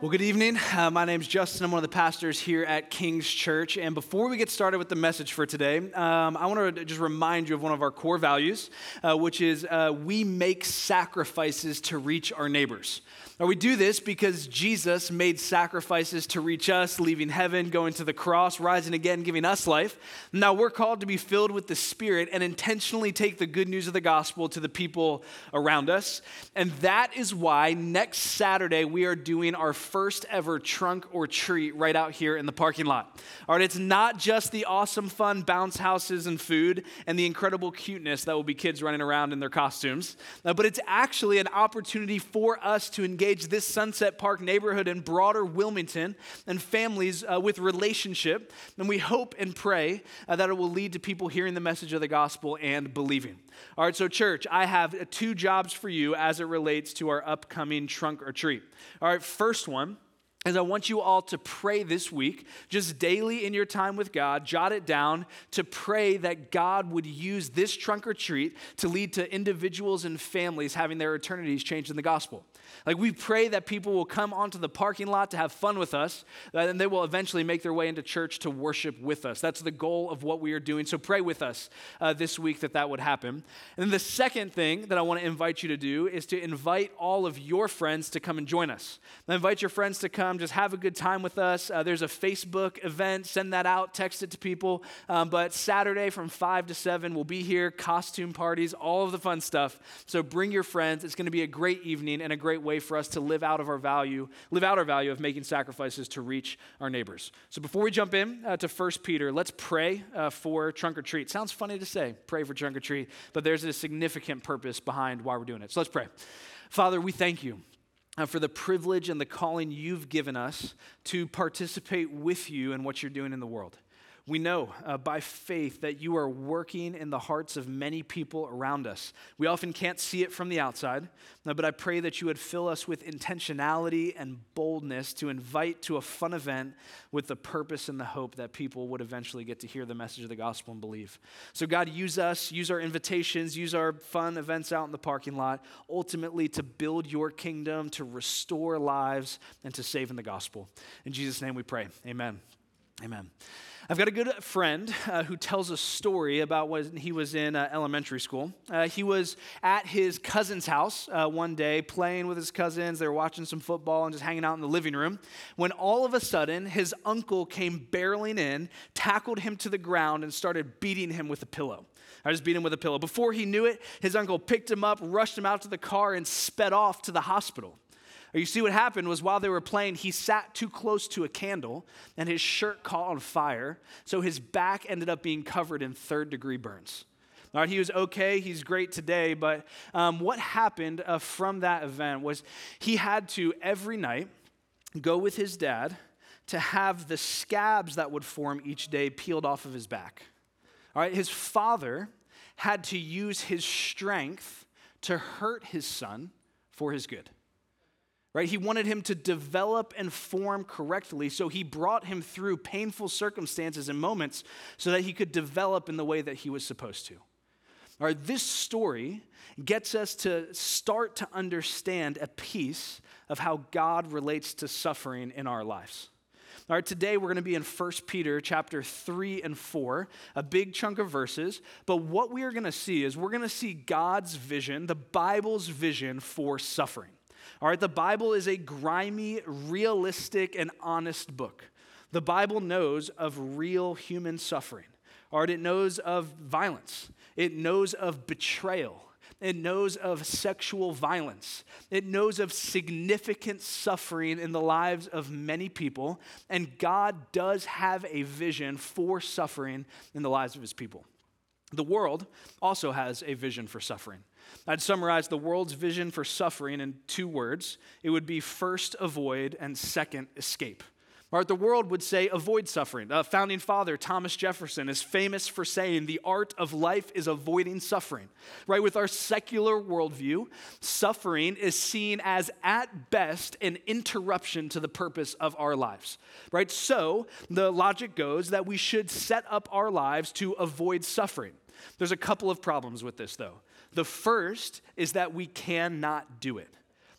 Well, good evening. My name's Justin. I'm one of the pastors here at King's Church. And before we get started with the message for today, I want to just remind you of one of our core values, which is we make sacrifices to reach our neighbors. Now, we do this because Jesus made sacrifices to reach us, leaving heaven, going to the cross, rising again, giving us life. Now, we're called to be filled with the Spirit and intentionally take the good news of the gospel to the people around us. And that is why next Saturday we are doing our first ever trunk or treat right out here in the parking lot. All right, it's not just the awesome, fun bounce houses and food and the incredible cuteness that will be kids running around in their costumes, but it's actually an opportunity for us to engage this Sunset Park neighborhood and broader Wilmington and families with relationship. And we hope and pray that it will lead to people hearing the message of the gospel and believing. All right, so church, I have two jobs for you as it relates to our upcoming trunk or treat. All right, first one is I want you all to pray this week, just daily in your time with God, jot it down, to pray that God would use this trunk or treat to lead to individuals and families having their eternities changed in the gospel. Like, we pray that people will come onto the parking lot to have fun with us, and they will eventually make their way into church to worship with us. That's the goal of what we are doing. So pray with us this week that would happen. And then the second thing that I want to invite you to do is to invite all of your friends to come and join us. Now, invite your friends to come, just have a good time with us. There's a Facebook event. Send that out, text it to people. But Saturday from 5 to 7, we'll be here, costume parties, all of the fun stuff. So bring your friends. It's going to be a great evening and a great way for us to live out our value of making sacrifices to reach our neighbors. So before we jump in to 1 Peter, let's pray for trunk or treat. Sounds funny to say, pray for trunk or treat, but there's a significant purpose behind why we're doing it. So let's pray. Father, we thank you for the privilege and the calling you've given us to participate with you in what you're doing in the world. We know by faith that you are working in the hearts of many people around us. We often can't see it from the outside, but I pray that you would fill us with intentionality and boldness to invite to a fun event with the purpose and the hope that people would eventually get to hear the message of the gospel and believe. So God, use us, use our invitations, use our fun events out in the parking lot, ultimately to build your kingdom, to restore lives, and to save in the gospel. In Jesus' name we pray, amen. Amen. I've got a good friend who tells a story about when he was in elementary school. He was at his cousin's house one day playing with his cousins. They were watching some football and just hanging out in the living room when all of a sudden his uncle came barreling in, tackled him to the ground, and started beating him with a pillow. I just beat him with a pillow. Before he knew it, his uncle picked him up, rushed him out to the car, and sped off to the hospital. You see, what happened was while they were playing, he sat too close to a candle and his shirt caught on fire, so his back ended up being covered in third-degree burns. All right, he was okay, he's great today, but what happened from that event was he had to, every night, go with his dad to have the scabs that would form each day peeled off of his back. All right, his father had to use his strength to hurt his son for his good. Right? He wanted him to develop and form correctly, so he brought him through painful circumstances and moments so that he could develop in the way that he was supposed to. All right, this story gets us to start to understand a piece of how God relates to suffering in our lives. All right, today we're going to be in 1 Peter chapter 3 and 4, a big chunk of verses, but what we are going to see is we're going to see God's vision, the Bible's vision for suffering. All right, the Bible is a grimy, realistic, and honest book. The Bible knows of real human suffering. All right, it knows of violence. It knows of betrayal. It knows of sexual violence. It knows of significant suffering in the lives of many people, and God does have a vision for suffering in the lives of his people. The world also has a vision for suffering. I'd summarize the world's vision for suffering in 2 words. It would be first, avoid, and second, escape. All right, the world would say avoid suffering. Founding father Thomas Jefferson is famous for saying the art of life is avoiding suffering. Right, with our secular worldview, suffering is seen as at best an interruption to the purpose of our lives. Right, so the logic goes that we should set up our lives to avoid suffering. There's a couple of problems with this though. The first is that we cannot do it.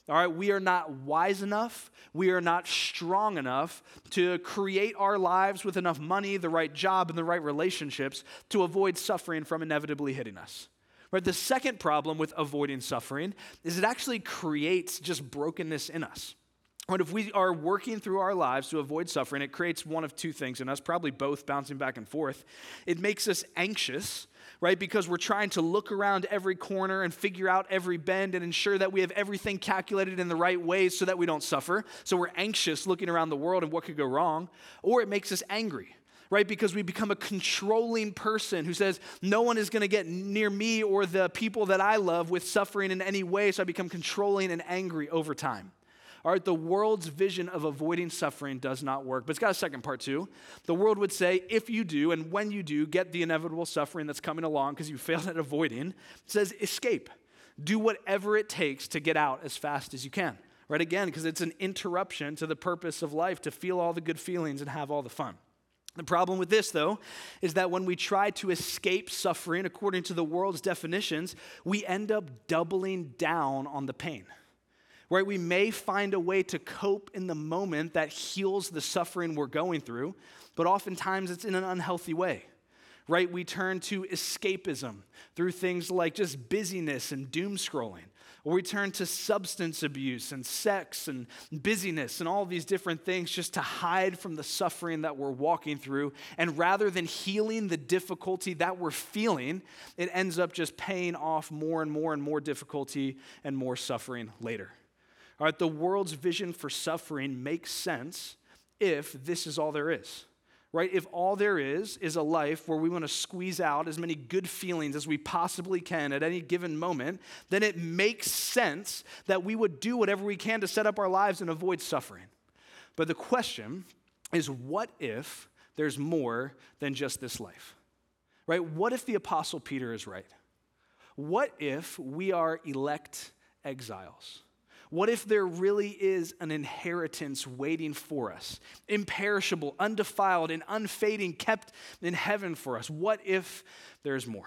All right, we are not wise enough. We are not strong enough to create our lives with enough money, the right job, and the right relationships to avoid suffering from inevitably hitting us. Right? The second problem with avoiding suffering is it actually creates just brokenness in us. But if we are working through our lives to avoid suffering, it creates one of two things in us, probably both bouncing back and forth. It makes us anxious, right? Because we're trying to look around every corner and figure out every bend and ensure that we have everything calculated in the right ways so that we don't suffer. So we're anxious looking around the world and what could go wrong. Or it makes us angry, right? Because we become a controlling person who says, no one is going to get near me or the people that I love with suffering in any way. So I become controlling and angry over time. All right, the world's vision of avoiding suffering does not work. But it's got a second part too. The world would say, if you do, and when you do, get the inevitable suffering that's coming along because you failed at avoiding, it says escape. Do whatever it takes to get out as fast as you can. Right, again, because it's an interruption to the purpose of life, to feel all the good feelings and have all the fun. The problem with this, though, is that when we try to escape suffering according to the world's definitions, we end up doubling down on the pain. Right? We may find a way to cope in the moment that heals the suffering we're going through, but oftentimes it's in an unhealthy way. Right? We turn to escapism through things like just busyness and doom scrolling. Or we turn to substance abuse and sex and busyness and all these different things just to hide from the suffering that we're walking through. And rather than healing the difficulty that we're feeling, it ends up just paying off more and more and more difficulty and more suffering later. All right, the world's vision for suffering makes sense if this is all there is, right? If all there is a life where we want to squeeze out as many good feelings as we possibly can at any given moment, then it makes sense that we would do whatever we can to set up our lives and avoid suffering. But the question is, what if there's more than just this life, right? What if the Apostle Peter is right? What if we are elect exiles? What if there really is an inheritance waiting for us, imperishable, undefiled, and unfading, kept in heaven for us? What if there's more?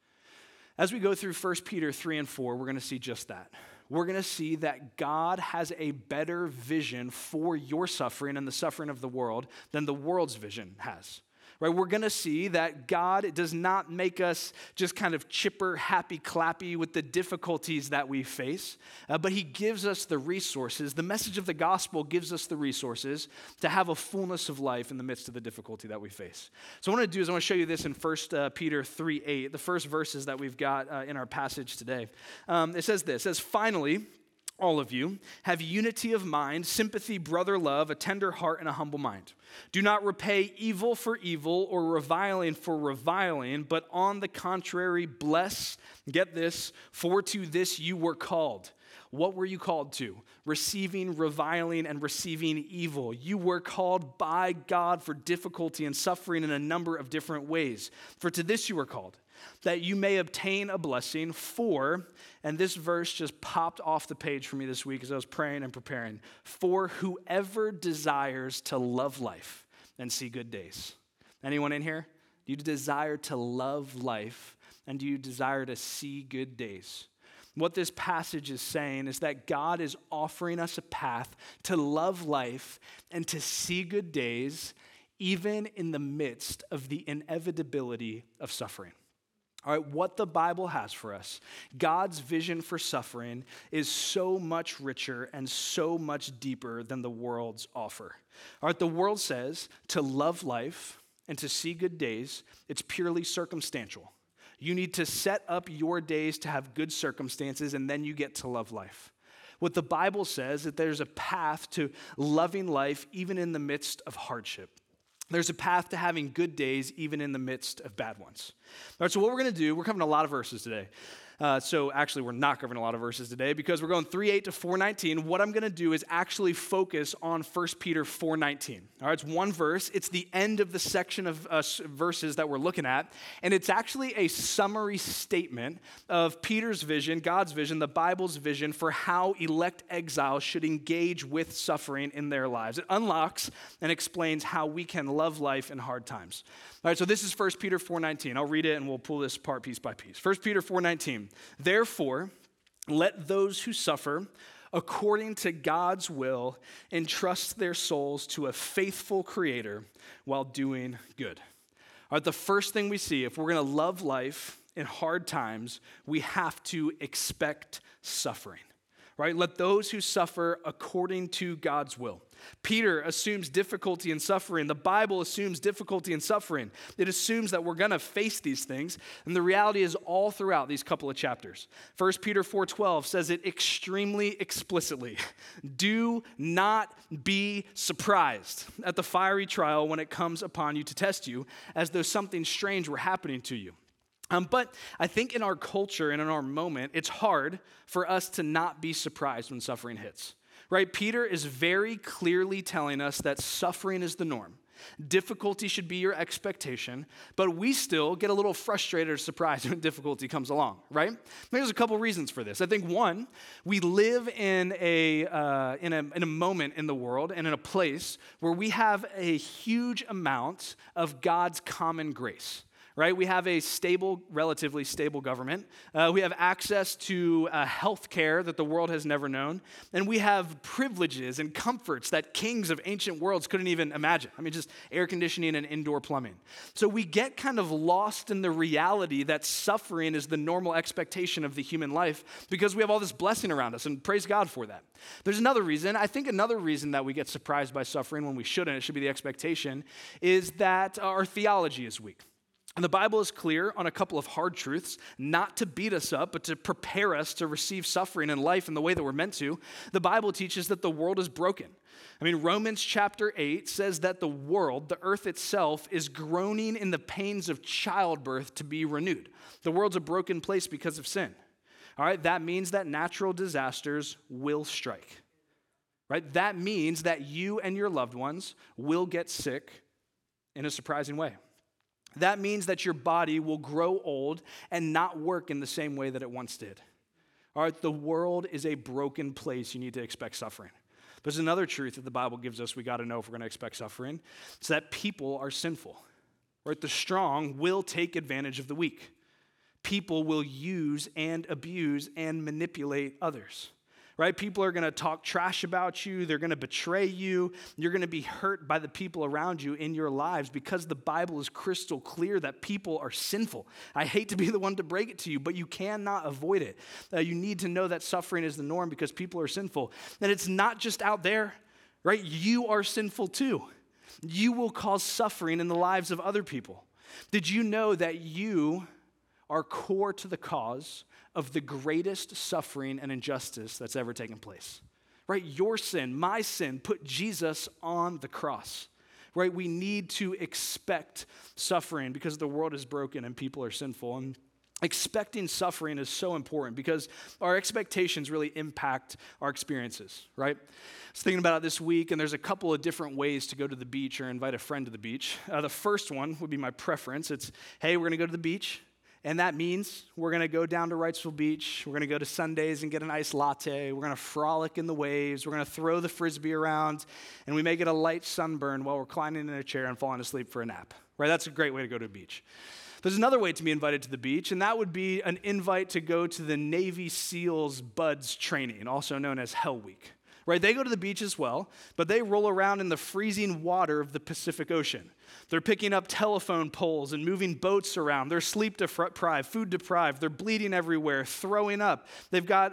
As we go through 1 Peter 3 and 4, we're going to see just that. We're going to see that God has a better vision for your suffering and the suffering of the world than the world's vision has. Right, we're going to see that God does not make us just kind of chipper, happy, clappy with the difficulties that we face, but he gives us the resources. The message of the gospel gives us the resources to have a fullness of life in the midst of the difficulty that we face. So what I want to do is I want to show you this in 1 Peter 3:8, the first verses that we've got in our passage today. It says this, it says, finally, all of you, have unity of mind, sympathy, brother love, a tender heart, and a humble mind. Do not repay evil for evil or reviling for reviling, but on the contrary, bless, get this, for to this you were called. What were you called to? Receiving reviling and receiving evil. You were called by God for difficulty and suffering in a number of different ways. For to this you were called, that you may obtain a blessing for, and this verse just popped off the page for me this week as I was praying and preparing, for whoever desires to love life and see good days. Anyone in here? Do you desire to love life and do you desire to see good days? What this passage is saying is that God is offering us a path to love life and to see good days, even in the midst of the inevitability of suffering. All right, what the Bible has for us, God's vision for suffering is so much richer and so much deeper than the world's offer. All right, the world says to love life and to see good days, it's purely circumstantial. You need to set up your days to have good circumstances, and then you get to love life. What the Bible says is that there's a path to loving life even in the midst of hardship. There's a path to having good days even in the midst of bad ones. All right, so what we're going to do, we're covering a lot of verses today. So actually, we're not covering a lot of verses today because we're going 3:8 to 4:19. What I'm going to do is actually focus on 1 Peter 4:19. All right, it's one verse. It's the end of the section of verses that we're looking at, and it's actually a summary statement of Peter's vision, God's vision, the Bible's vision for how elect exiles should engage with suffering in their lives. It unlocks and explains how we can love life in hard times. All right, so this is 1 Peter 4:19. I'll read it and we'll pull this apart piece by piece. 1 Peter 4:19. Therefore, let those who suffer according to God's will, entrust their souls to a faithful Creator while doing good. All right, the first thing we see, if we're going to love life in hard times, we have to expect suffering. Right? Let those who suffer according to God's will. Peter assumes difficulty and suffering. The Bible assumes difficulty and suffering. It assumes that we're going to face these things, and the reality is all throughout these couple of chapters. 1 Peter 4:12 says it extremely explicitly. Do not be surprised at the fiery trial when it comes upon you to test you, as though something strange were happening to you. But I think in our culture and in our moment, it's hard for us to not be surprised when suffering hits, right? Peter is very clearly telling us that suffering is the norm. Difficulty should be your expectation, but we still get a little frustrated or surprised when difficulty comes along, right? There's a couple reasons for this. I think one, we live in a moment in the world and in a place where we have a huge amount of God's common grace. Right? We have a stable, relatively stable government. We have access to health care that the world has never known. And we have privileges and comforts that kings of ancient worlds couldn't even imagine. I mean, just air conditioning and indoor plumbing. So we get kind of lost in the reality that suffering is the normal expectation of the human life because we have all this blessing around us, and praise God for that. There's another reason. I think another reason that we get surprised by suffering when we shouldn't, it should be the expectation, is that our theology is weak. And the Bible is clear on a couple of hard truths, not to beat us up, but to prepare us to receive suffering in life in the way that we're meant to. The Bible teaches that the world is broken. I mean, Romans chapter 8 says that the world, the earth itself, is groaning in the pains of childbirth to be renewed. The world's a broken place because of sin. All right, that means that natural disasters will strike. Right? That means that you and your loved ones will get sick in a surprising way. That means that your body will grow old and not work in the same way that it once did. All right, the world is a broken place. You need to expect suffering. There's another truth that the Bible gives us we got to know if we're going to expect suffering. It's that people are sinful. Right? The strong will take advantage of the weak. People will use and abuse and manipulate others. Right? People are going to talk trash about you. They're going to betray you. You're going to be hurt by the people around you in your lives because the Bible is crystal clear that people are sinful. I hate to be the one to break it to you, but you cannot avoid it. You need to know that suffering is the norm because people are sinful. And it's not just out there, right? You are sinful too. You will cause suffering in the lives of other people. Did you know that you are core to the cause of the greatest suffering and injustice that's ever taken place? Right? Your sin, my sin, put Jesus on the cross. Right? We need to expect suffering because the world is broken and people are sinful. And expecting suffering is so important because our expectations really impact our experiences, right? I was thinking about it this week, and there's a couple of different ways to go to the beach or invite a friend to the beach. The first one would be my preference. It's, hey, we're going to go to the beach. And that means we're going to go down to Wrightsville Beach. We're going to go to Sundays and get an iced latte. We're going to frolic in the waves. We're going to throw the Frisbee around. And we may get a light sunburn while we're reclining in a chair and falling asleep for a nap. Right? That's a great way to go to a beach. There's another way to be invited to the beach, and that would be an invite to go to the Navy SEALs Buds training, also known as Hell Week. Right? They go to the beach as well, but they roll around in the freezing water of the Pacific Ocean. They're picking up telephone poles and moving boats around. They're sleep deprived, food deprived. They're bleeding everywhere, throwing up. They've got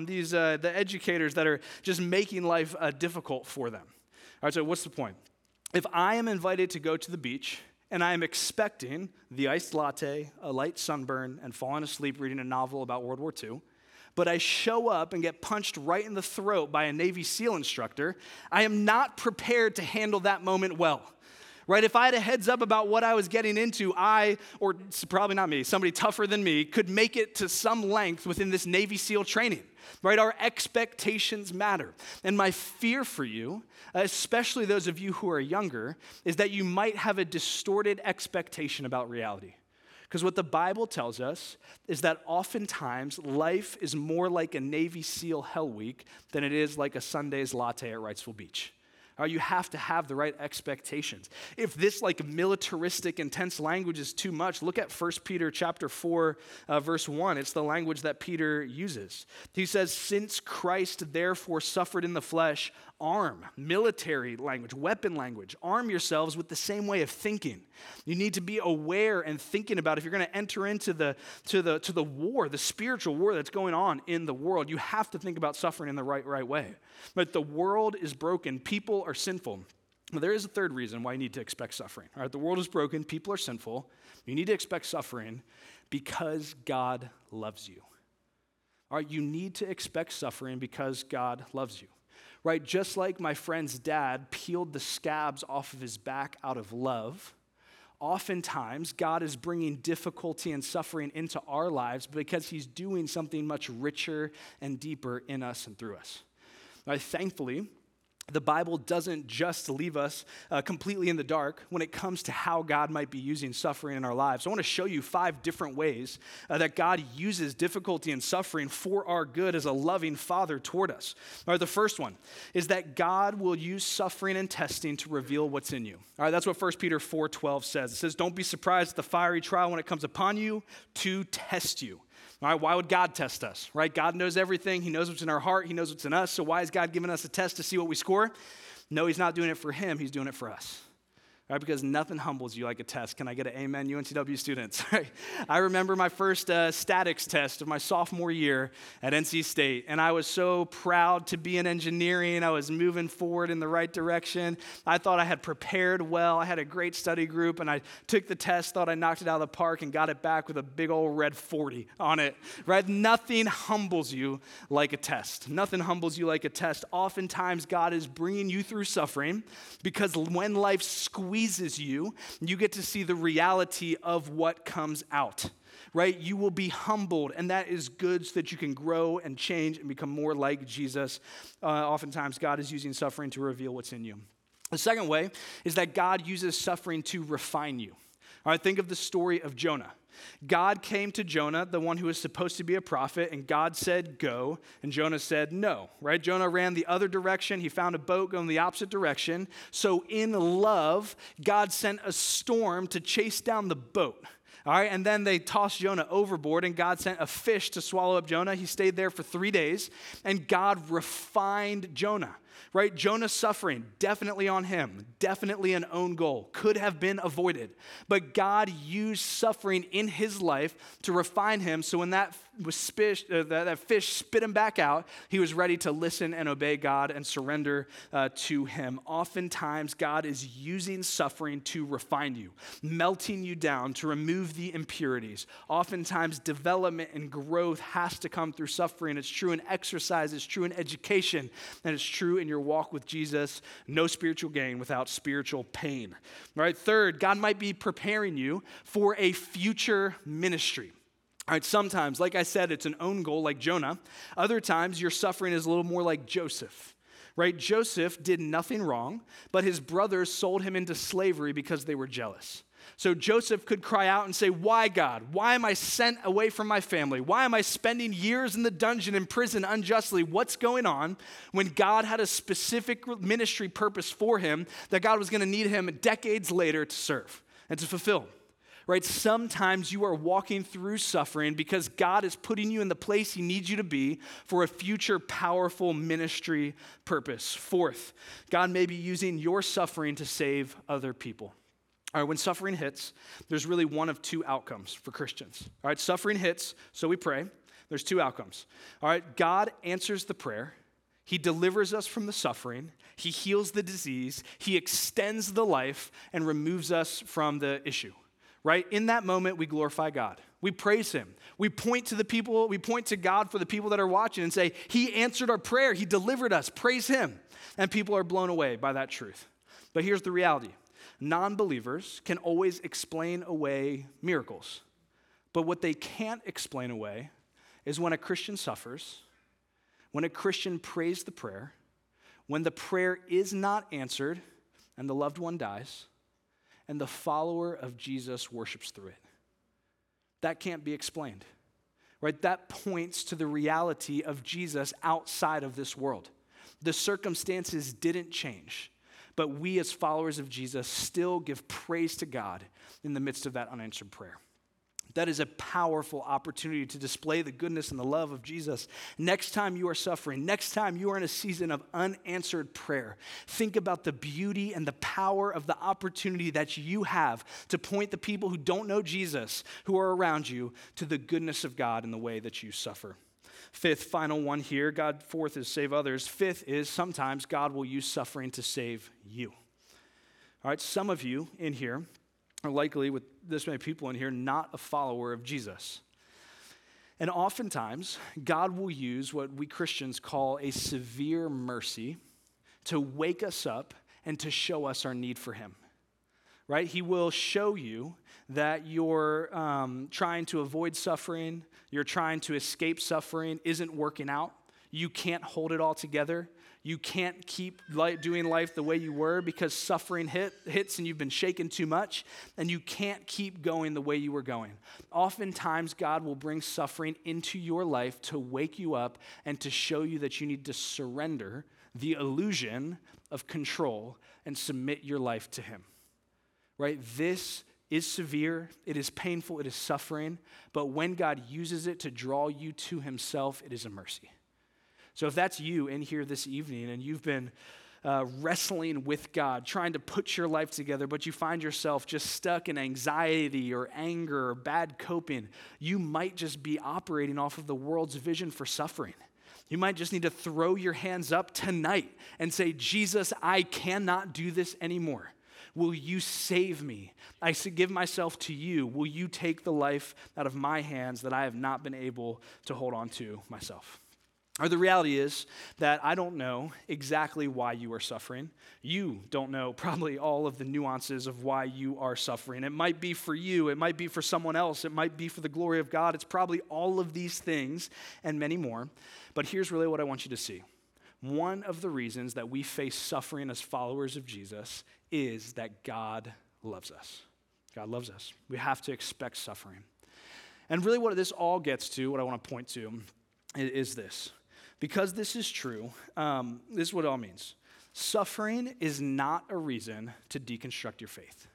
the educators that are just making life difficult for them. All right, so what's the point? If I am invited to go to the beach and I am expecting the iced latte, a light sunburn, and falling asleep reading a novel about World War II, but I show up and get punched right in the throat by a Navy SEAL instructor, I am not prepared to handle that moment well. Right? If I had a heads up about what I was getting into, or probably not me, somebody tougher than me, could make it to some length within this Navy SEAL training. Right? Our expectations matter. And my fear for you, especially those of you who are younger, is that you might have a distorted expectation about reality. Because what the Bible tells us is that oftentimes life is more like a Navy SEAL Hell Week than it is like a Sunday's latte at Wrightsville Beach. You have to have the right expectations. If this like militaristic, intense language is too much, look at 1 Peter chapter 4, verse 1. It's the language that Peter uses. He says, since Christ therefore suffered in the flesh, military language, weapon language, arm yourselves with the same way of thinking. You need to be aware and thinking about if you're going to enter into the war, the spiritual war that's going on in the world, you have to think about suffering in the right way. But the world is broken. People are sinful. Well, there is a third reason why you need to expect suffering. All right, the world is broken. People are sinful. You need to expect suffering because God loves you. All right, you need to expect suffering because God loves you. Right, just like my friend's dad peeled the scabs off of his back out of love, oftentimes God is bringing difficulty and suffering into our lives because he's doing something much richer and deeper in us and through us. Now, thankfully, the Bible doesn't just leave us completely in the dark when it comes to how God might be using suffering in our lives. I want to show you 5 different ways that God uses difficulty and suffering for our good as a loving Father toward us. All right, the first one is that God will use suffering and testing to reveal what's in you. All right, that's what 1 Peter 4:12 says. It says, don't be surprised at the fiery trial when it comes upon you to test you. All right, why would God test us, right? God knows everything. He knows what's in our heart. He knows what's in us. So why is God giving us a test to see what we score? No, he's not doing it for him. He's doing it for us. Right, because nothing humbles you like a test. Can I get an amen, UNCW students? I remember my first statics test of my sophomore year at NC State, and I was so proud to be in engineering. I was moving forward in the right direction. I thought I had prepared well. I had a great study group, and I took the test, thought I knocked it out of the park, and got it back with a big old red 40 on it. Right? Nothing humbles you like a test. Nothing humbles you like a test. Oftentimes, God is bringing you through suffering because when life squeezes you, you get to see the reality of what comes out, right? You will be humbled, and that is good so that you can grow and change and become more like Jesus. Oftentimes, God is using suffering to reveal what's in you. The second way is that God uses suffering to refine you. All right, think of the story of Jonah. God came to Jonah, the one who was supposed to be a prophet, and God said, go, and Jonah said, no, right? Jonah ran the other direction. He found a boat going the opposite direction. So in love, God sent a storm to chase down the boat. All right, and then they tossed Jonah overboard, and God sent a fish to swallow up Jonah. He stayed there for 3 days, and God refined Jonah. Right? Jonah's suffering, definitely on him, definitely an own goal, could have been avoided. But God used suffering in his life to refine him, so when that fish spit him back out, he was ready to listen and obey God and surrender to him. Oftentimes, God is using suffering to refine you, melting you down to remove the impurities. Oftentimes, development and growth has to come through suffering. It's true in exercise, it's true in education, and it's true in your walk with Jesus. No spiritual gain without spiritual pain. All right, third, God might be preparing you for a future ministry. All right, sometimes, like I said, it's an own goal like Jonah. Other times, your suffering is a little more like Joseph, right? Joseph did nothing wrong, but his brothers sold him into slavery because they were jealous. So Joseph could cry out and say, why, God? Why am I sent away from my family? Why am I spending years in the dungeon in prison unjustly? What's going on? When God had a specific ministry purpose for him that God was going to need him decades later to serve and to fulfill. Right? Sometimes you are walking through suffering because God is putting you in the place he needs you to be for a future powerful ministry purpose. Fourth, God may be using your suffering to save other people. All right, when suffering hits, there's really one of 2 outcomes for Christians. All right, suffering hits, so we pray. There's 2 outcomes. All right, God answers the prayer. He delivers us from the suffering. He heals the disease. He extends the life and removes us from the issue. Right? In that moment, we glorify God. We praise him. We point to the people, we point to God for the people that are watching and say, he answered our prayer. He delivered us. Praise him. And people are blown away by that truth. But here's the reality. Non-believers can always explain away miracles. But what they can't explain away is when a Christian suffers, when a Christian prays the prayer, when the prayer is not answered and the loved one dies, and the follower of Jesus worships through it. That can't be explained, right? That points to the reality of Jesus outside of this world. The circumstances didn't change. but we as followers of Jesus still give praise to God in the midst of that unanswered prayer. That is a powerful opportunity to display the goodness and the love of Jesus. Next time you are suffering, next time you are in a season of unanswered prayer, think about the beauty and the power of the opportunity that you have to point the people who don't know Jesus, who are around you, to the goodness of God in the way that you suffer. Fifth, final one here. Fourth is save others. Fifth is sometimes God will use suffering to save you. All right, some of you in here are likely, with this many people in here, not a follower of Jesus. And oftentimes, God will use what we Christians call a severe mercy to wake us up and to show us our need for him. Right? He will show you that you're trying to avoid suffering, you're trying to escape suffering, isn't working out. You can't hold it all together. You can't keep doing life the way you were because suffering hits and you've been shaken too much, and you can't keep going the way you were going. Oftentimes, God will bring suffering into your life to wake you up and to show you that you need to surrender the illusion of control and submit your life to him. Right? This is severe, it is painful, it is suffering, but when God uses it to draw you to himself, it is a mercy. So if that's you in here this evening and you've been wrestling with God, trying to put your life together, but you find yourself just stuck in anxiety or anger or bad coping, you might just be operating off of the world's vision for suffering. You might just need to throw your hands up tonight and say, Jesus, I cannot do this anymore. Will you save me? I give myself to you. Will you take the life out of my hands that I have not been able to hold on to myself? Or the reality is that I don't know exactly why you are suffering. You don't know probably all of the nuances of why you are suffering. It might be for you. It might be for someone else. It might be for the glory of God. It's probably all of these things and many more. But here's really what I want you to see. One of the reasons that we face suffering as followers of Jesus is that God loves us. God loves us. We have to expect suffering. And really what this all gets to, what I want to point to, is this. Because this is true, this is what it all means. Suffering is not a reason to deconstruct your faith.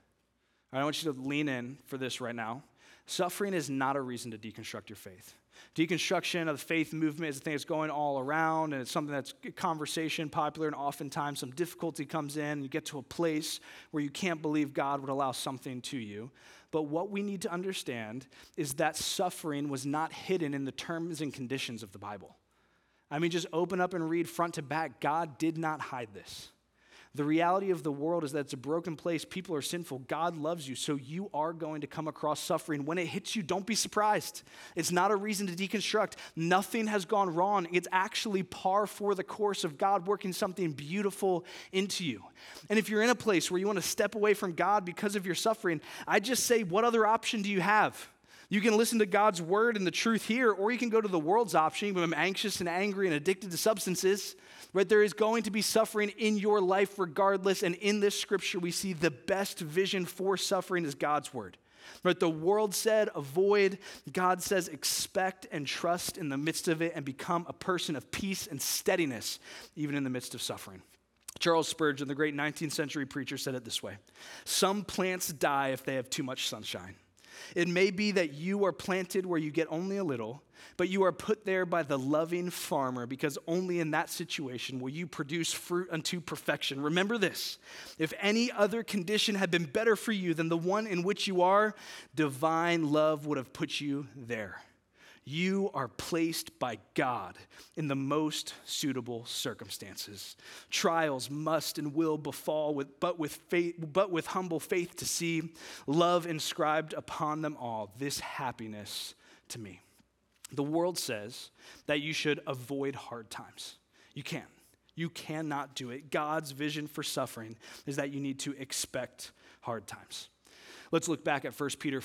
I want you to lean in for this right now. Suffering is not a reason to deconstruct your faith. Deconstruction of the faith movement is a thing that's going all around, and it's something that's a conversation, popular, and oftentimes some difficulty comes in, and you get to a place where you can't believe God would allow something to you. But what we need to understand is that suffering was not hidden in the terms and conditions of the Bible. I mean, just open up and read front to back. God did not hide this. The reality of the world is that it's a broken place. People are sinful. God loves you, so you are going to come across suffering. When it hits you, don't be surprised. It's not a reason to deconstruct. Nothing has gone wrong. It's actually par for the course of God working something beautiful into you. And if you're in a place where you want to step away from God because of your suffering, I just say, what other option do you have? You can listen to God's word and the truth here, or you can go to the world's option. You become anxious and angry and addicted to substances. Right? There is going to be suffering in your life regardless, and in this scripture we see the best vision for suffering is God's word. Right? The world said avoid, God says expect and trust in the midst of it and become a person of peace and steadiness even in the midst of suffering. Charles Spurgeon, the great 19th century preacher, said it this way: some plants die if they have too much sunshine. It may be that you are planted where you get only a little, but you are put there by the loving farmer because only in that situation will you produce fruit unto perfection. Remember this: if any other condition had been better for you than the one in which you are, divine love would have put you there. You are placed by God in the most suitable circumstances. Trials must and will befall, but with humble faith to see love inscribed upon them all, this happiness to me. The world says that you should avoid hard times. You can't. You cannot do it. God's vision for suffering is that you need to expect hard times. Let's look back at 1 Peter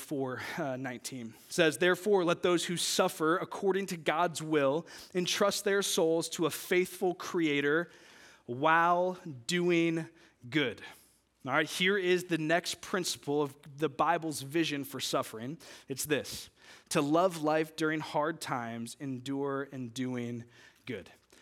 4:19. It says, therefore, let those who suffer according to God's will entrust their souls to a faithful Creator while doing good. All right, here is the next principle of the Bible's vision for suffering. It's this: to love life during hard times, endure in doing good.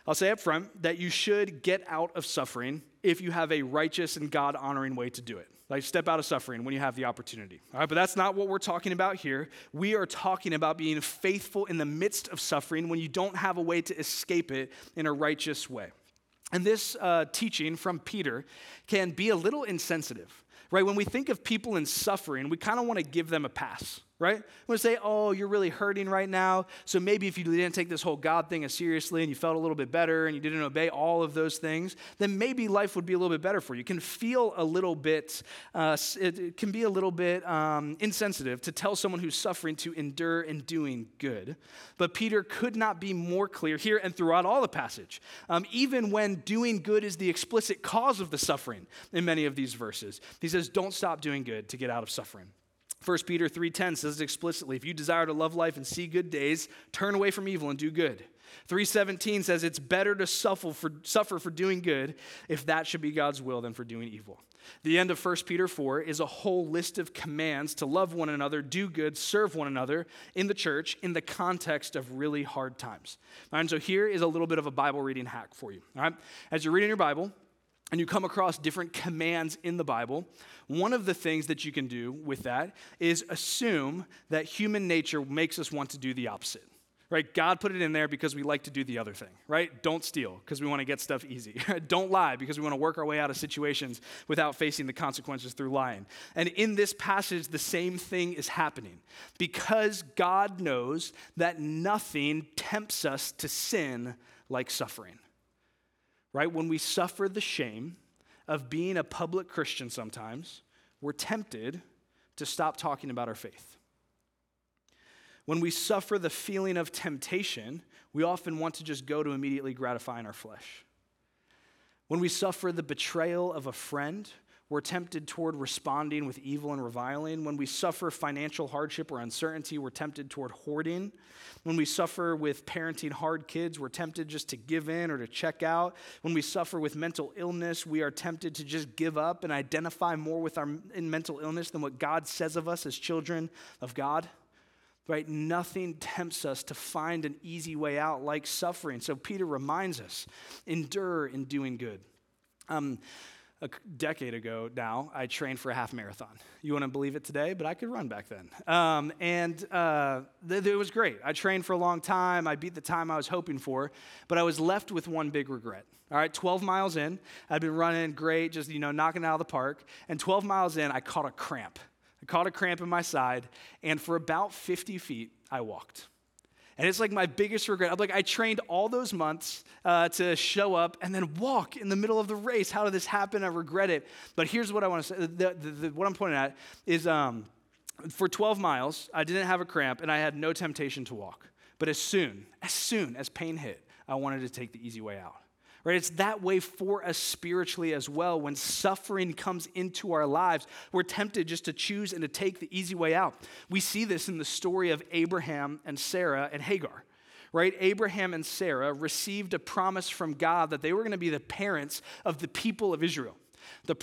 I'll say up front that you should get out of suffering if you have a righteous and God-honoring way to do it. Like step out of suffering when you have the opportunity. All right, but that's not what we're talking about here. We are talking about being faithful in the midst of suffering when you don't have a way to escape it in a righteous way. And this teaching from Peter can be a little insensitive, right? When we think of people in suffering, we kind of want to give them a pass, right? We want to say, oh, you're really hurting right now, so maybe if you didn't take this whole God thing as seriously and you felt a little bit better and you didn't obey all of those things, then maybe life would be a little bit better for you. It can feel a little bit, it can be a little bit insensitive to tell someone who's suffering to endure in doing good. But Peter could not be more clear here and throughout all the passage, even when doing good is the explicit cause of the suffering in many of these verses. He says, don't stop doing good to get out of suffering. 1 Peter 3:10 says it explicitly, if you desire to love life and see good days, turn away from evil and do good. 3:17 says it's better to suffer for doing good if that should be God's will than for doing evil. The end of 1 Peter 4 is a whole list of commands to love one another, do good, serve one another in the church in the context of really hard times. All right, and so here is a little bit of a Bible reading hack for you. All right? As you're reading your Bible, and you come across different commands in the Bible, one of the things that you can do with that is assume that human nature makes us want to do the opposite, right? God put it in there because we like to do the other thing, right? Don't steal because we want to get stuff easy. Don't lie because we want to work our way out of situations without facing the consequences through lying. And in this passage, the same thing is happening because God knows that nothing tempts us to sin like suffering. Right? When we suffer the shame of being a public Christian sometimes, we're tempted to stop talking about our faith. When we suffer the feeling of temptation, we often want to just go to immediately gratifying our flesh. When we suffer the betrayal of a friend, we're tempted toward responding with evil and reviling. When we suffer financial hardship or uncertainty, we're tempted toward hoarding. When we suffer with parenting hard kids, we're tempted just to give in or to check out. When we suffer with mental illness, we are tempted to just give up and identify more with our mental illness than what God says of us as children of God. Right? Nothing tempts us to find an easy way out like suffering. So Peter reminds us, endure in doing good. A decade ago now, I trained for a half marathon. You wouldn't believe it today, but I could run back then. It was great. I trained for a long time. I beat the time I was hoping for, but I was left with one big regret. All right, 12 miles in, I'd been running great, just, knocking it out of the park. And 12 miles in, I caught a cramp. I caught a cramp in my side, and for about 50 feet, I walked. And it's like my biggest regret. I'm like, I trained all those months to show up and then walk in the middle of the race. How did this happen? I regret it. But here's what I want to say. What I'm pointing at is for 12 miles, I didn't have a cramp and I had no temptation to walk. But as soon as pain hit, I wanted to take the easy way out. Right? It's that way for us spiritually as well. When suffering comes into our lives, we're tempted just to choose and to take the easy way out. We see this in the story of Abraham and Sarah and Hagar. Right? Abraham and Sarah received a promise from God that they were going to be the parents of the people of Israel. The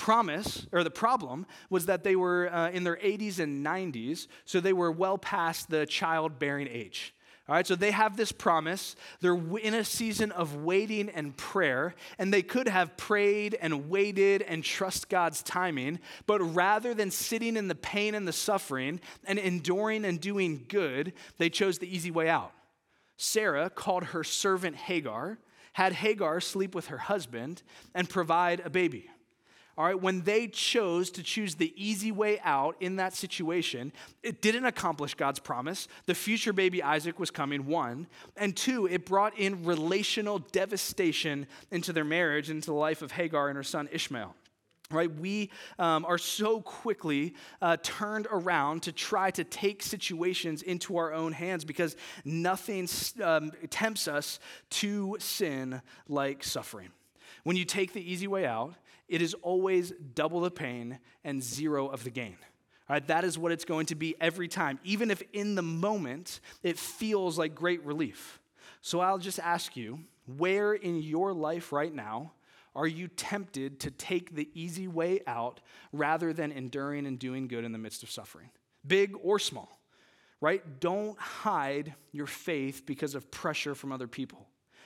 problem was that they were in their 80s and 90s, so they were well past the childbearing age. All right, so they have this promise. They're in a season of waiting and prayer, and they could have prayed and waited and trust God's timing, but rather than sitting in the pain and the suffering and enduring and doing good, they chose the easy way out. Sarah called her servant Hagar, had Hagar sleep with her husband, and provide a baby. All right, when they chose to choose the easy way out in that situation, it didn't accomplish God's promise. The future baby Isaac was coming, one. And two, it brought in relational devastation into their marriage, into the life of Hagar and her son Ishmael. Right, we are so quickly turned around to try to take situations into our own hands because nothing tempts us to sin like suffering. When you take the easy way out, it is always double the pain and zero of the gain. All right, that is what it's going to be every time, even if in the moment it feels like great relief. So I'll just ask you, where in your life right now are you tempted to take the easy way out rather than enduring and doing good in the midst of suffering? Big or small, right? Don't hide your faith because of pressure from other people.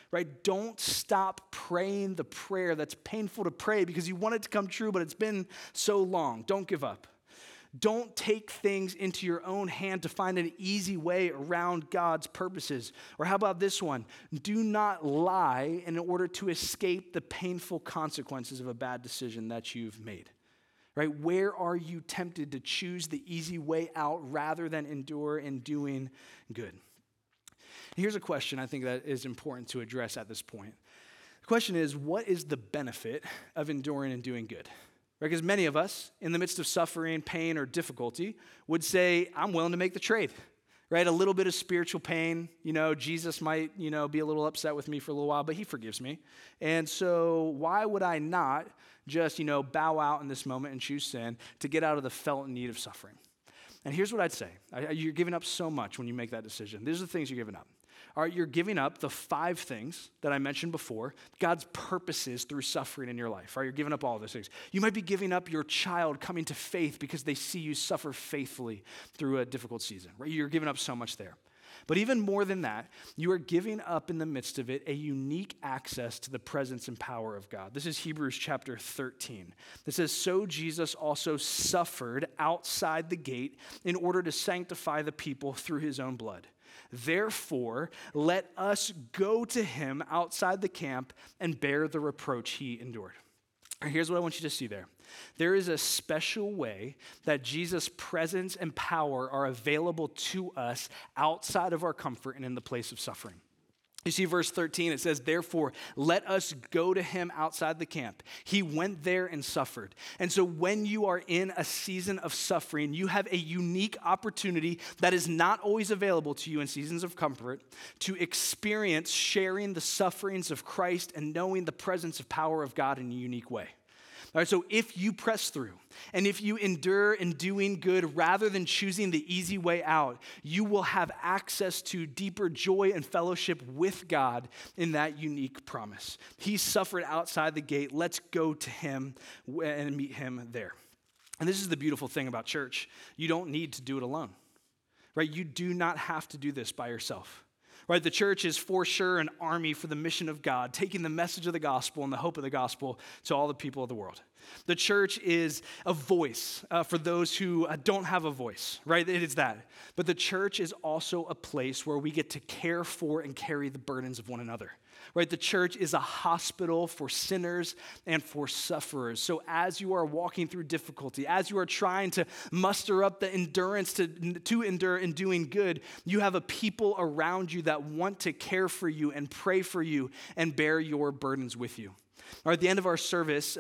right? Don't stop praying the prayer that's painful to pray because you want it to come true, but it's been so long. Don't give up. Don't take things into your own hand to find an easy way around God's purposes. Or how about this one? Do not lie in order to escape the painful consequences of a bad decision that you've made. Right? Where are you tempted to choose the easy way out rather than endure in doing good? Here's a question I think that is important to address at this point. The question is, what is the benefit of enduring and doing good? Because many of us, in the midst of suffering, pain, or difficulty, would say, I'm willing to make the trade, right? A little bit of spiritual pain, Jesus might, be a little upset with me for a little while, but he forgives me. And so why would I not just, bow out in this moment and choose sin to get out of the felt need of suffering? And here's what I'd say. You're giving up so much when you make that decision. These are the things you're giving up. All right, you're giving up the 5 things that I mentioned before, God's purposes through suffering in your life. All right, you're giving up all of those things. You might be giving up your child coming to faith because they see you suffer faithfully through a difficult season. Right? You're giving up so much there. But even more than that, you are giving up in the midst of it a unique access to the presence and power of God. This is Hebrews chapter 13. It says, so Jesus also suffered outside the gate in order to sanctify the people through his own blood. Therefore, let us go to him outside the camp and bear the reproach he endured. Here's what I want you to see there. There is a special way that Jesus' presence and power are available to us outside of our comfort and in the place of suffering. You see verse 13, it says, therefore, let us go to him outside the camp. He went there and suffered. And so when you are in a season of suffering, you have a unique opportunity that is not always available to you in seasons of comfort to experience sharing the sufferings of Christ and knowing the presence of power of God in a unique way. All right, so if you press through and if you endure in doing good rather than choosing the easy way out, you will have access to deeper joy and fellowship with God in that unique promise. He suffered outside the gate. Let's go to him and meet him there. And this is the beautiful thing about church. You don't need to do it alone, right? You do not have to do this by yourself. Right, the church is for sure an army for the mission of God, taking the message of the gospel and the hope of the gospel to all the people of the world. The church is a voice for those who don't have a voice, right? It is that. But the church is also a place where we get to care for and carry the burdens of one another. Right, the church is a hospital for sinners and for sufferers. So as you are walking through difficulty, as you are trying to muster up the endurance to endure in doing good, you have a people around you that want to care for you and pray for you and bear your burdens with you. All right, at the end of our service,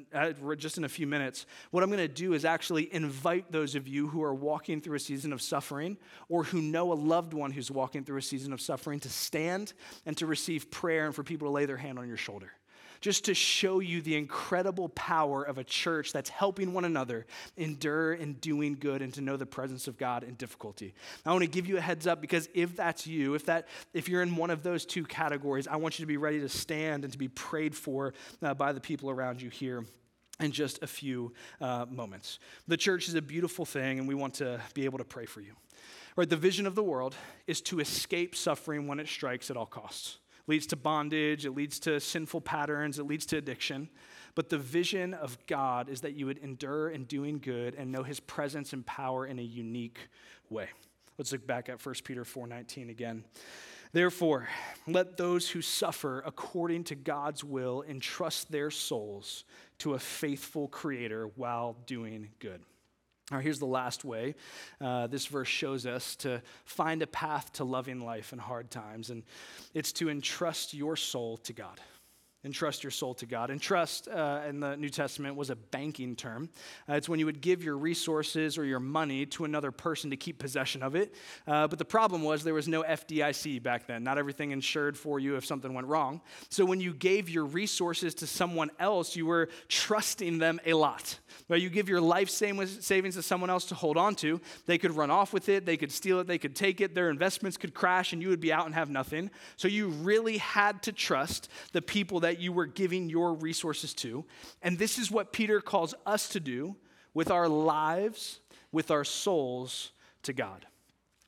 just in a few minutes, what I'm going to do is actually invite those of you who are walking through a season of suffering or who know a loved one who's walking through a season of suffering to stand and to receive prayer and for people to lay their hand on your shoulder. Just to show you the incredible power of a church that's helping one another endure in doing good and to know the presence of God in difficulty. I want to give you a heads up because if that's you, if you're in one of those 2 categories, I want you to be ready to stand and to be prayed for by the people around you here in just a few moments. The church is a beautiful thing and we want to be able to pray for you. Right, the vision of the world is to escape suffering when it strikes at all costs. Leads to bondage, it leads to sinful patterns, it leads to addiction. But the vision of God is that you would endure in doing good and know his presence and power in a unique way. Let's look back at 1 Peter 4:19 again. Therefore, let those who suffer according to God's will entrust their souls to a faithful Creator while doing good. All right, here's the last way this verse shows us to find a path to loving life in hard times, and it's to entrust your soul to God. Entrust your soul to God. Entrust in the New Testament was a banking term. It's when you would give your resources or your money to another person to keep possession of it. But the problem was there was no FDIC back then. Not everything insured for you if something went wrong. So when you gave your resources to someone else, you were trusting them a lot. Right? You give your life savings to someone else to hold on to. They could run off with it. They could steal it. They could take it. Their investments could crash and you would be out and have nothing. So you really had to trust the people that you were giving your resources to. And this is what Peter calls us to do with our lives, with our souls to God.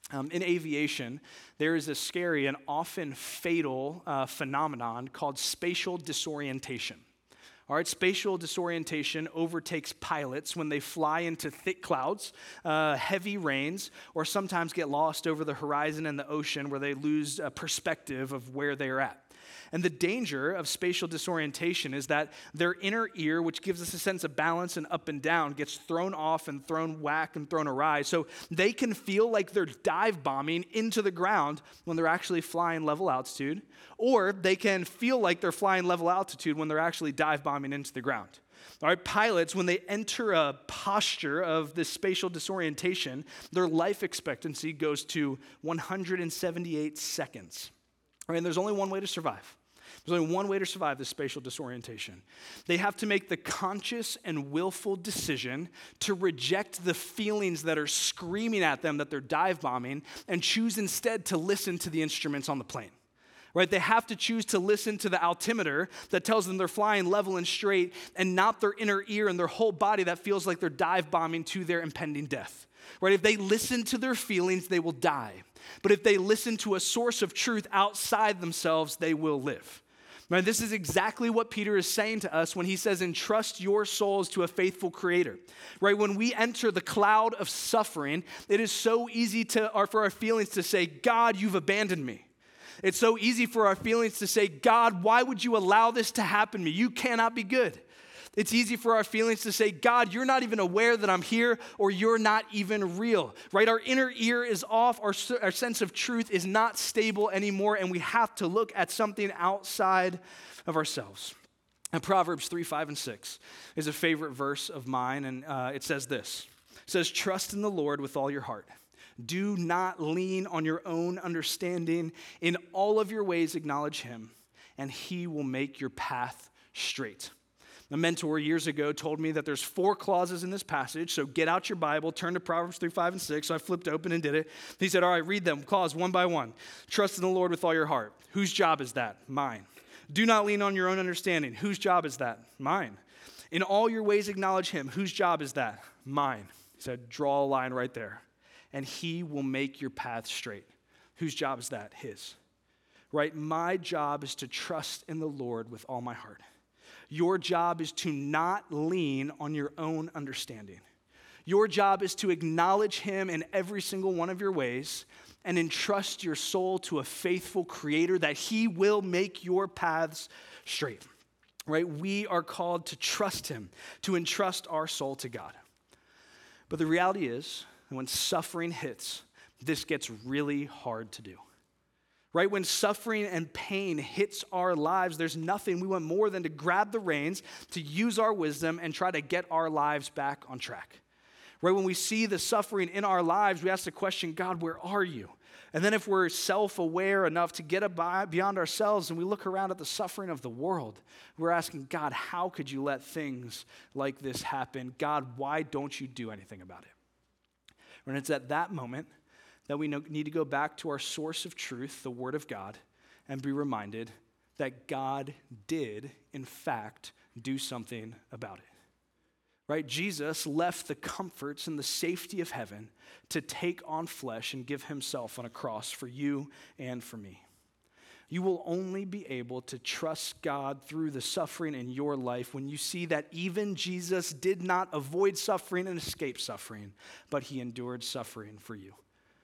In aviation, there is a scary and often fatal phenomenon called spatial disorientation. All right, spatial disorientation overtakes pilots when they fly into thick clouds, heavy rains, or sometimes get lost over the horizon in the ocean where they lose perspective of where they are at. And the danger of spatial disorientation is that their inner ear, which gives us a sense of balance and up and down, gets thrown off and thrown whack and thrown awry. So they can feel like they're dive bombing into the ground when they're actually flying level altitude, or they can feel like they're flying level altitude when they're actually dive bombing into the ground. All right, pilots, when they enter a posture of this spatial disorientation, their life expectancy goes to 178 seconds. All right, and there's only one way to survive. There's only one way to survive this spatial disorientation. They have to make the conscious and willful decision to reject the feelings that are screaming at them that they're dive bombing and choose instead to listen to the instruments on the plane. Right? They have to choose to listen to the altimeter that tells them they're flying level and straight and not their inner ear and their whole body that feels like they're dive bombing to their impending death. Right? If they listen to their feelings, they will die. But if they listen to a source of truth outside themselves, they will live. Right, this is exactly what Peter is saying to us when he says, entrust your souls to a faithful creator. Right, when we enter the cloud of suffering, it is so easy for our feelings to say, God, you've abandoned me. It's so easy for our feelings to say, God, why would you allow this to happen to me? You cannot be good. It's easy for our feelings to say, God, you're not even aware that I'm here, or you're not even real, right? Our inner ear is off. Our sense of truth is not stable anymore, and we have to look at something outside of ourselves. And Proverbs 3, 5, and 6 is a favorite verse of mine, and it says this. It says, trust in the Lord with all your heart. Do not lean on your own understanding. In all of your ways acknowledge him, and he will make your path straight. A mentor years ago told me that there's 4 clauses in this passage, so get out your Bible, turn to Proverbs 3, 5, and 6. So I flipped open and did it. He said, all right, read them, clause one by one. Trust in the Lord with all your heart. Whose job is that? Mine. Do not lean on your own understanding. Whose job is that? Mine. In all your ways acknowledge him. Whose job is that? Mine. He said, draw a line right there. And he will make your path straight. Whose job is that? His. Right? My job is to trust in the Lord with all my heart. Your job is to not lean on your own understanding. Your job is to acknowledge him in every single one of your ways and entrust your soul to a faithful creator that he will make your paths straight. Right? We are called to trust him, to entrust our soul to God. But the reality is, when suffering hits, this gets really hard to do. Right? When suffering and pain hits our lives, there's nothing we want more than to grab the reins, to use our wisdom, and try to get our lives back on track. Right? When we see the suffering in our lives, we ask the question, God, where are you? And then if we're self-aware enough to get beyond ourselves and we look around at the suffering of the world, we're asking, God, how could you let things like this happen? God, why don't you do anything about it? And it's at that moment that we need to go back to our source of truth, the Word of God, and be reminded that God did, in fact, do something about it. Right? Jesus left the comforts and the safety of heaven to take on flesh and give himself on a cross for you and for me. You will only be able to trust God through the suffering in your life when you see that even Jesus did not avoid suffering and escape suffering, but he endured suffering for you.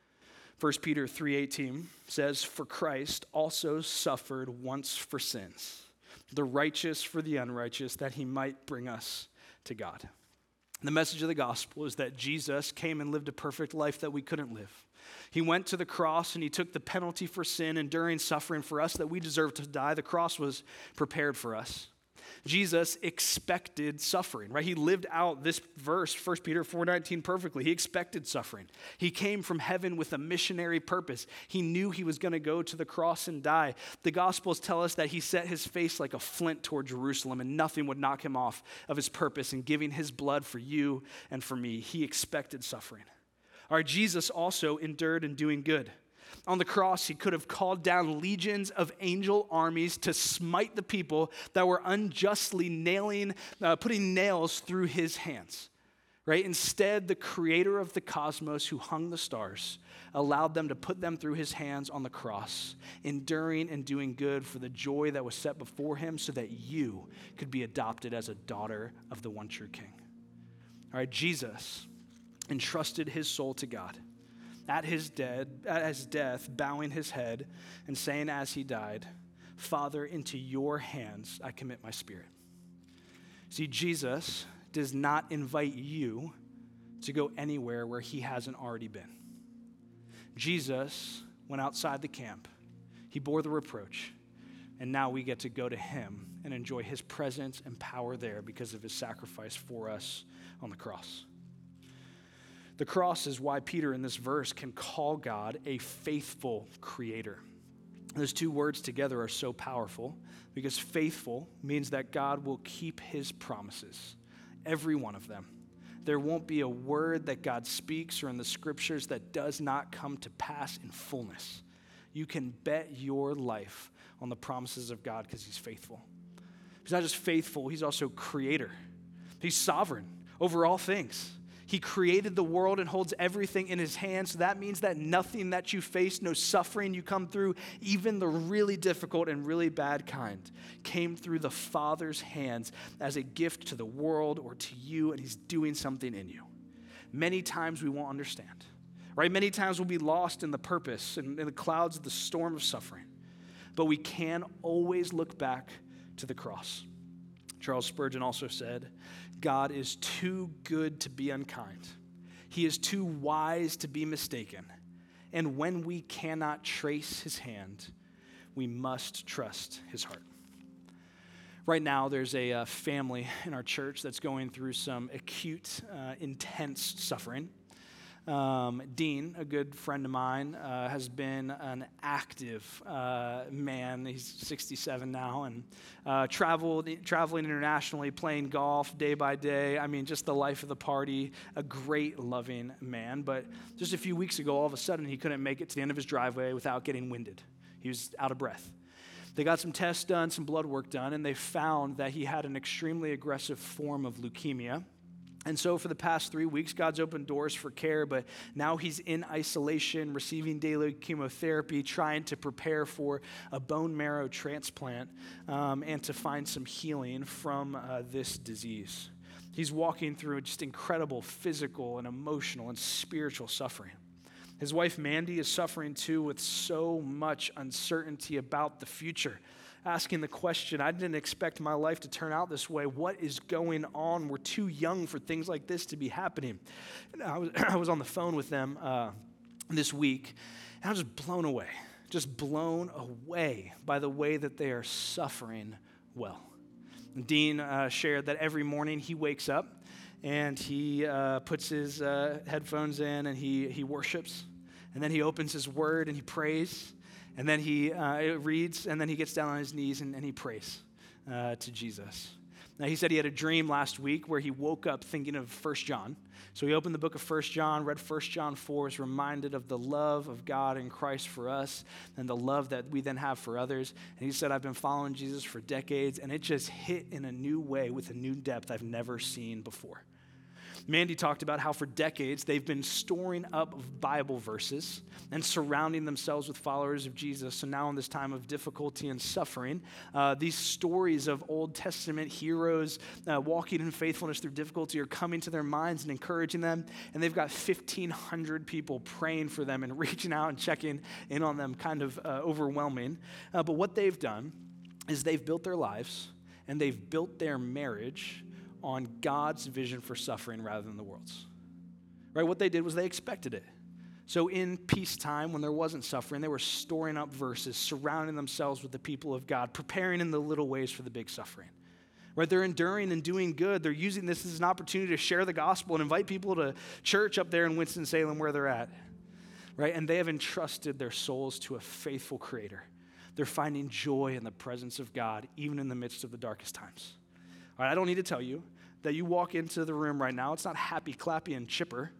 1 Peter 3:18 says, for Christ also suffered once for sins, the righteous for the unrighteous, that he might bring us to God. The message of the gospel is that Jesus came and lived a perfect life that we couldn't live. He went to the cross and he took the penalty for sin, enduring suffering for us that we deserved to die. The cross was prepared for us. Jesus expected suffering, right? He lived out this verse, 1 Peter 4:19, perfectly. He expected suffering. He came from heaven with a missionary purpose. He knew he was going to go to the cross and die. The Gospels tell us that he set his face like a flint toward Jerusalem, and nothing would knock him off of his purpose in giving his blood for you and for me. He expected suffering. All right, Jesus also endured in doing good. On the cross, he could have called down legions of angel armies to smite the people that were unjustly putting nails through his hands. right? Instead, the creator of the cosmos who hung the stars allowed them to put them through his hands on the cross, enduring and doing good for the joy that was set before him so that you could be adopted as a daughter of the one true King. All right, Jesus entrusted his soul to God at his death, bowing his head and saying as he died, Father, into your hands I commit my spirit. See, Jesus does not invite you to go anywhere where he hasn't already been. Jesus went outside the camp. He bore the reproach. And now we get to go to him and enjoy his presence and power there because of his sacrifice for us on the cross. The cross is why Peter in this verse can call God a faithful creator. Those two words together are so powerful because faithful means that God will keep his promises, every one of them. There won't be a word that God speaks or in the scriptures that does not come to pass in fullness. You can bet your life on the promises of God because he's faithful. He's not just faithful, he's also creator. He's sovereign over all things. He created the world and holds everything in his hands. So that means that nothing that you face, no suffering you come through, even the really difficult and really bad kind, came through the Father's hands as a gift to the world or to you, and he's doing something in you. Many times we won't understand, right? Many times we'll be lost in the purpose and in the clouds of the storm of suffering. But we can always look back to the cross. Charles Spurgeon also said, God is too good to be unkind. He is too wise to be mistaken. And when we cannot trace his hand, we must trust his heart. Right now, there's a family in our church that's going through some acute, intense suffering. Dean, a good friend of mine, has been an active man. He's 67 now and traveling internationally, playing golf day by day. I mean, just the life of the party, a great, loving man. But just a few weeks ago, all of a sudden, he couldn't make it to the end of his driveway without getting winded. He was out of breath. They got some tests done, some blood work done, and they found that he had an extremely aggressive form of leukemia. And so for the past 3 weeks, God's opened doors for care, but now he's in isolation, receiving daily chemotherapy, trying to prepare for a bone marrow transplant and to find some healing from this disease. He's walking through just incredible physical and emotional and spiritual suffering. His wife, Mandy, is suffering too with so much uncertainty about the future. Asking the question, I didn't expect my life to turn out this way. What is going on? We're too young for things like this to be happening. And I was on the phone with them this week, and I was just blown away by the way that they are suffering well. And Dean shared that every morning he wakes up and he puts his headphones in and he worships, and then he opens his word and he prays. And then he reads, and then he gets down on his knees and he prays to Jesus. Now, he said he had a dream last week where he woke up thinking of 1 John. So he opened the book of 1 John, read 1 John 4, was reminded of the love of God in Christ for us and the love that we then have for others. And he said, I've been following Jesus for decades, and it just hit in a new way with a new depth I've never seen before. Mandy talked about how for decades they've been storing up Bible verses and surrounding themselves with followers of Jesus. So now in this time of difficulty and suffering, these stories of Old Testament heroes walking in faithfulness through difficulty are coming to their minds and encouraging them. And they've got 1,500 people praying for them and reaching out and checking in on them, kind of overwhelming. But what they've done is they've built their lives and they've built their marriage on God's vision for suffering rather than the world's. Right? What they did was they expected it. So in peacetime, when there wasn't suffering, they were storing up verses, surrounding themselves with the people of God, preparing in the little ways for the big suffering. Right? They're enduring and doing good. They're using this as an opportunity to share the gospel and invite people to church up there in Winston-Salem where they're at. Right? And they have entrusted their souls to a faithful creator. They're finding joy in the presence of God, even in the midst of the darkest times. All right, I don't need to tell you that you walk into the room right now, it's not happy, clappy, and chipper,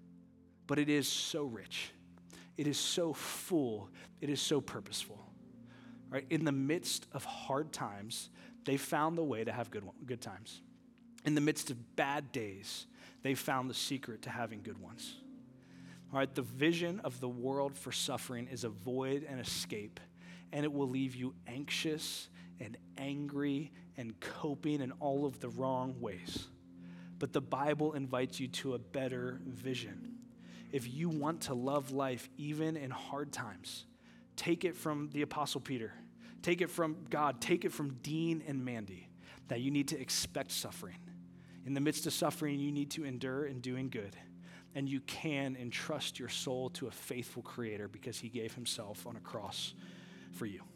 but it is so rich. It is so full. It is so purposeful. Right? In the midst of hard times, they found the way to have good times. In the midst of bad days, they found the secret to having good ones. All right, the vision of the world for suffering is a void and escape, and it will leave you anxious and angry and coping in all of the wrong ways. But the Bible invites you to a better vision. If you want to love life even in hard times, take it from the Apostle Peter. Take it from God. Take it from Dean and Mandy, that you need to expect suffering. In the midst of suffering, you need to endure in doing good. And you can entrust your soul to a faithful Creator because he gave himself on a cross for you.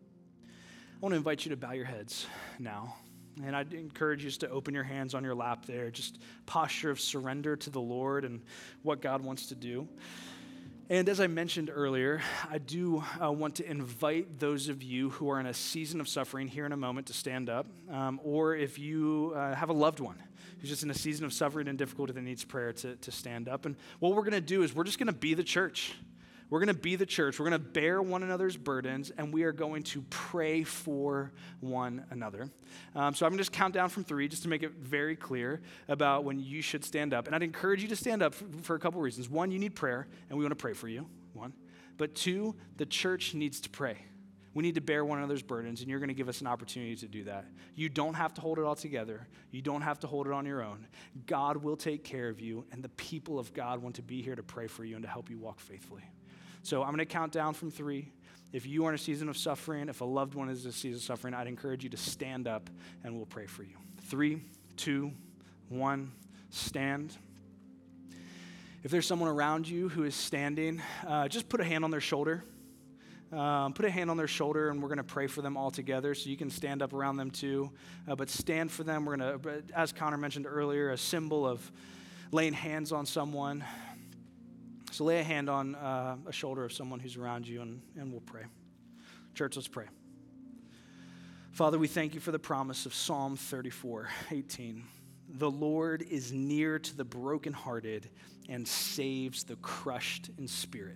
I want to invite you to bow your heads now. And I'd encourage you just to open your hands on your lap there, just posture of surrender to the Lord and what God wants to do. And as I mentioned earlier, I do want to invite those of you who are in a season of suffering here in a moment to stand up, or if you have a loved one who's just in a season of suffering and difficulty that needs prayer to stand up. And what we're going to do is we're just going to be the church. We're going to be the church. We're going to bear one another's burdens, and we are going to pray for one another. So I'm going to just count down from 3 just to make it very clear about when you should stand up. And I'd encourage you to stand up for a couple reasons. 1, you need prayer, and we want to pray for you. 1. But 2, the church needs to pray. We need to bear one another's burdens, and you're going to give us an opportunity to do that. You don't have to hold it all together. You don't have to hold it on your own. God will take care of you, and the people of God want to be here to pray for you and to help you walk faithfully. So I'm going to count down from 3. If you are in a season of suffering, if a loved one is in a season of suffering, I'd encourage you to stand up and we'll pray for you. 3, 2, 1, stand. If there's someone around you who is standing, just put a hand on their shoulder. Put a hand on their shoulder, and we're going to pray for them all together, so you can stand up around them too. But stand for them. We're going to, as Connor mentioned earlier, a symbol of laying hands on someone. So lay a hand on a shoulder of someone who's around you, and we'll pray. Church, let's pray. Father, we thank you for the promise of Psalm 34:18. The Lord is near to the brokenhearted and saves the crushed in spirit.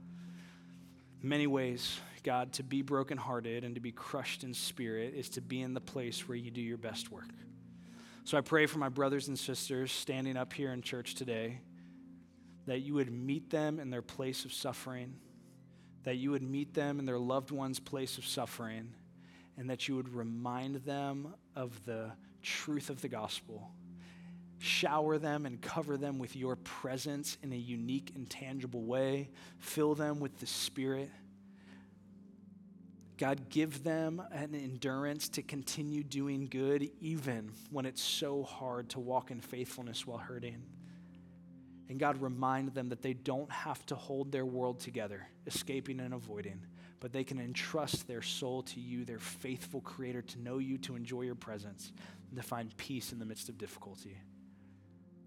In many ways, God, to be brokenhearted and to be crushed in spirit is to be in the place where you do your best work. So I pray for my brothers and sisters standing up here in church today, that you would meet them in their place of suffering, that you would meet them in their loved one's place of suffering, and that you would remind them of the truth of the gospel. Shower them and cover them with your presence in a unique and tangible way. Fill them with the Spirit. God, give them an endurance to continue doing good even when it's so hard to walk in faithfulness while hurting. And God, remind them that they don't have to hold their world together, escaping and avoiding, but they can entrust their soul to you, their faithful Creator, to know you, to enjoy your presence, and to find peace in the midst of difficulty.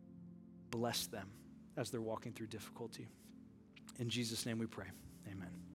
Bless them as they're walking through difficulty. In Jesus' name we pray. Amen.